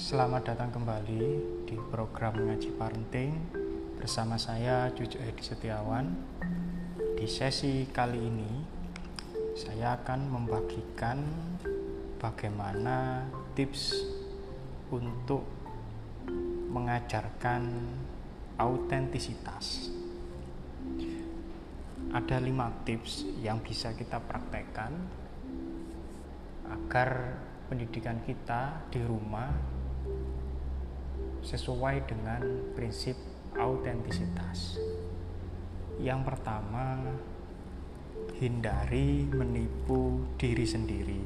Selamat datang kembali di program Ngaji Parenting bersama saya Cucu Edi Setiawan. Di sesi kali ini saya akan membagikan bagaimana tips untuk mengajarkan autentisitas. Ada 5 tips yang bisa kita praktekkan agar pendidikan kita di rumah sesuai dengan prinsip autentisitas. Yang pertama, hindari menipu diri sendiri.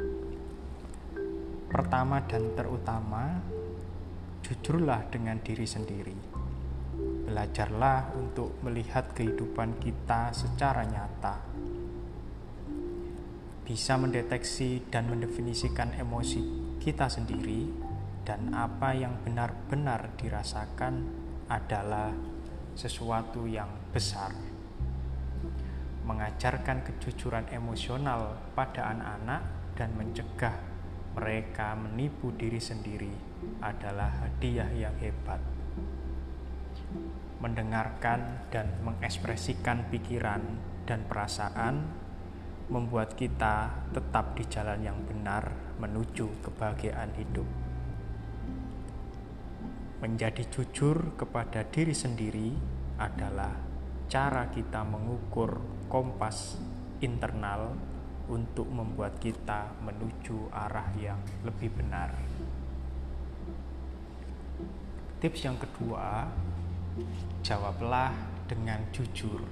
Pertama dan terutama, jujurlah dengan diri sendiri. Belajarlah untuk melihat kehidupan kita secara nyata. Bisa mendeteksi dan mendefinisikan emosi kita sendiri, dan apa yang benar-benar dirasakan adalah sesuatu yang besar. Mengajarkan kejujuran emosional pada anak-anak dan mencegah mereka menipu diri sendiri adalah hadiah yang hebat. Mendengarkan dan mengekspresikan pikiran dan perasaan membuat kita tetap di jalan yang benar menuju kebahagiaan hidup. Menjadi jujur kepada diri sendiri adalah cara kita mengukur kompas internal untuk membuat kita menuju arah yang lebih benar. Tips yang kedua, jawablah dengan jujur.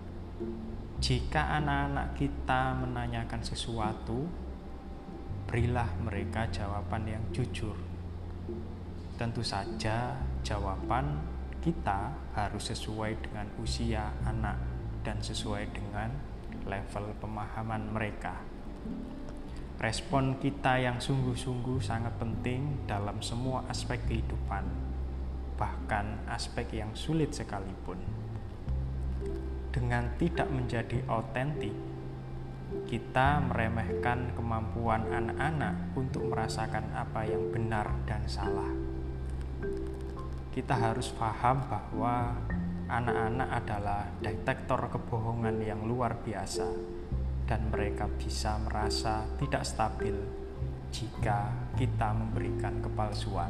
Jika anak-anak kita menanyakan sesuatu, berilah mereka jawaban yang jujur. Tentu saja jawaban kita harus sesuai dengan usia anak dan sesuai dengan level pemahaman mereka. Respon kita yang sungguh-sungguh sangat penting dalam semua aspek kehidupan, bahkan aspek yang sulit sekalipun. Dengan tidak menjadi otentik, kita meremehkan kemampuan anak-anak untuk merasakan apa yang benar dan salah. Kita harus paham bahwa anak-anak adalah detektor kebohongan yang luar biasa, dan mereka bisa merasa tidak stabil jika kita memberikan kepalsuan.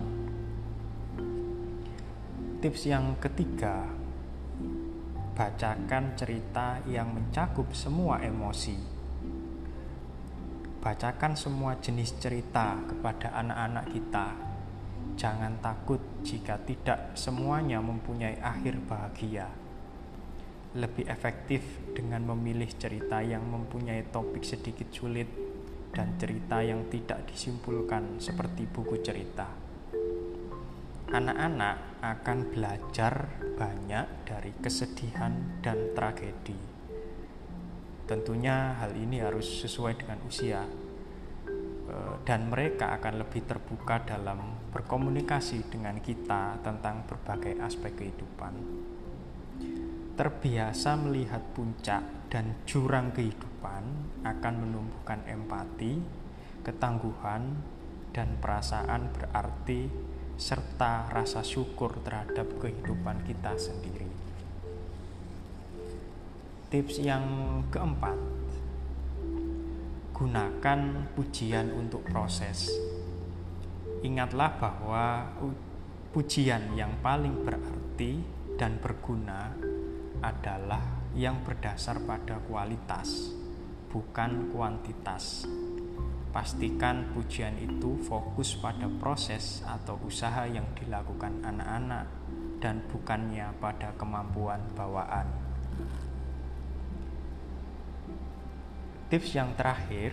Tips yang ketiga, bacakan cerita yang mencakup semua emosi. Bacakan semua jenis cerita kepada anak-anak kita. Jangan takut jika tidak semuanya mempunyai akhir bahagia. Lebih efektif dengan memilih cerita yang mempunyai topik sedikit sulit dan cerita yang tidak disimpulkan seperti buku cerita. Anak-anak akan belajar banyak dari kesedihan dan tragedi. Tentunya hal ini harus sesuai dengan usia, dan mereka akan lebih terbuka dalam berkomunikasi dengan kita tentang berbagai aspek kehidupan. Terbiasa melihat puncak dan jurang kehidupan akan menumbuhkan empati, ketangguhan, dan perasaan berarti serta rasa syukur terhadap kehidupan kita sendiri. Tips yang keempat, gunakan pujian untuk proses. Ingatlah bahwa pujian yang paling berarti dan berguna adalah yang berdasar pada kualitas, bukan kuantitas. Pastikan pujian itu fokus pada proses atau usaha yang dilakukan anak-anak dan bukannya pada kemampuan bawaan. Tips yang terakhir,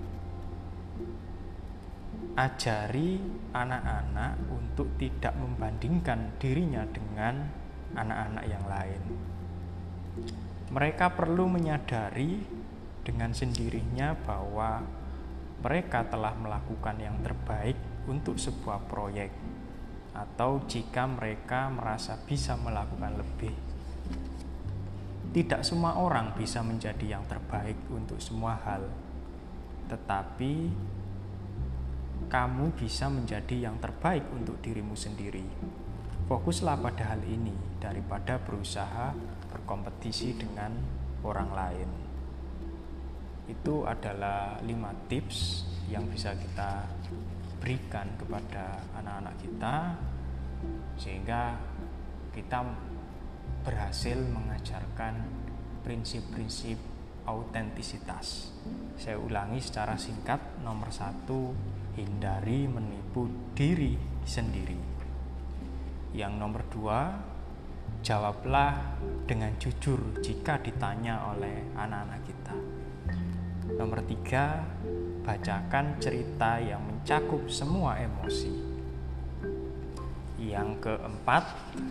ajari anak-anak untuk tidak membandingkan dirinya dengan anak-anak yang lain. Mereka perlu menyadari dengan sendirinya bahwa mereka telah melakukan yang terbaik untuk sebuah proyek, atau jika mereka merasa bisa melakukan lebih. Tidak semua orang bisa menjadi yang terbaik untuk semua hal, tetapi kamu bisa menjadi yang terbaik untuk dirimu sendiri. Fokuslah pada hal ini daripada berusaha berkompetisi dengan orang lain. Itu adalah 5 tips yang bisa kita berikan kepada anak-anak kita sehingga kita berhasil mengajarkan prinsip-prinsip autentisitas. Saya ulangi secara singkat. Nomor 1, hindari menipu diri sendiri. Yang nomor 2, jawablah dengan jujur jika ditanya oleh anak-anak kita. Nomor 3, bacakan cerita yang mencakup semua emosi. Yang keempat,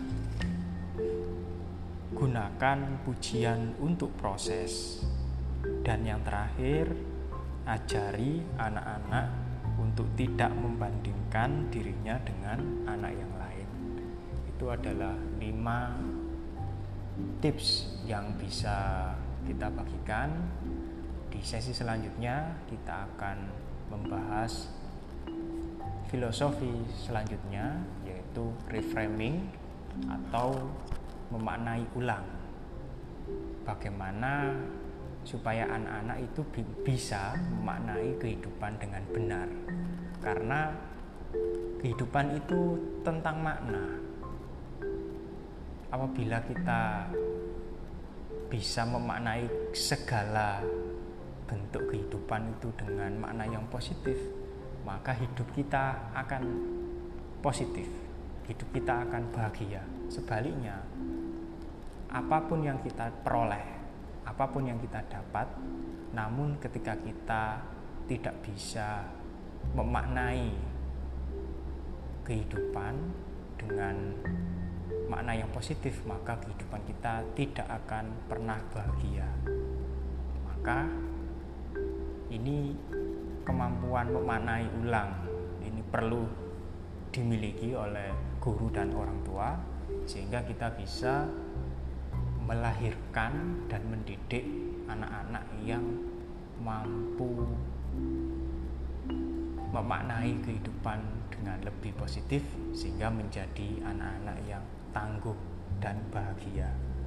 gunakan pujian untuk proses. Dan yang terakhir, ajari anak-anak untuk tidak membandingkan dirinya dengan anak yang lain. Itu adalah 5 tips yang bisa kita bagikan. Di sesi selanjutnya kita akan membahas filosofi selanjutnya, yaitu reframing atau memaknai ulang. Bagaimana supaya anak-anak itu bisa memaknai kehidupan dengan benar. Karena kehidupan itu tentang makna. Apabila kita bisa memaknai segala bentuk kehidupan itu dengan makna yang positif, maka hidup kita akan positif, hidup kita akan bahagia. Sebaliknya, apapun yang kita peroleh, apapun yang kita dapat, namun ketika kita tidak bisa memaknai kehidupan dengan makna yang positif, maka kehidupan kita tidak akan pernah bahagia. Maka ini kemampuan memaknai ulang ini perlu dimiliki oleh guru dan orang tua, sehingga kita bisa melahirkan dan mendidik anak-anak yang mampu memaknai kehidupan dengan lebih positif, sehingga menjadi anak-anak yang tangguh dan bahagia.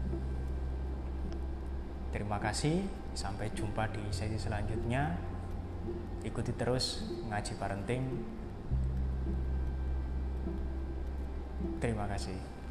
Terima kasih, sampai jumpa di sesi selanjutnya. Ikuti terus Ngaji Parenting. Terima kasih.